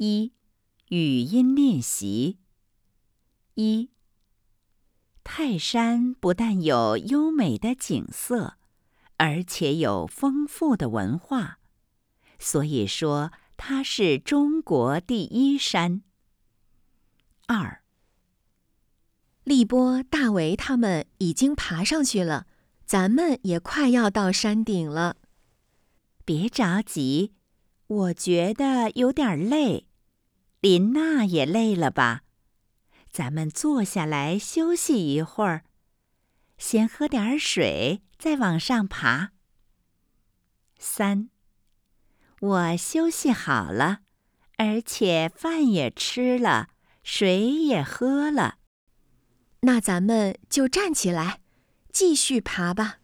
一、语音练习。一、泰山不但有优美的景色，而且有丰富的文化，所以说它是中国第一山。二、 立波、大为他们已经爬上去了，咱们也快要到山顶了。 别着急，我觉得有点累。琳娜也累了吧？咱们坐下来休息一会儿，先喝点水，再往上爬。三、我休息好了，而且饭也吃了，水也喝了。 那咱们就站起来，继续爬吧。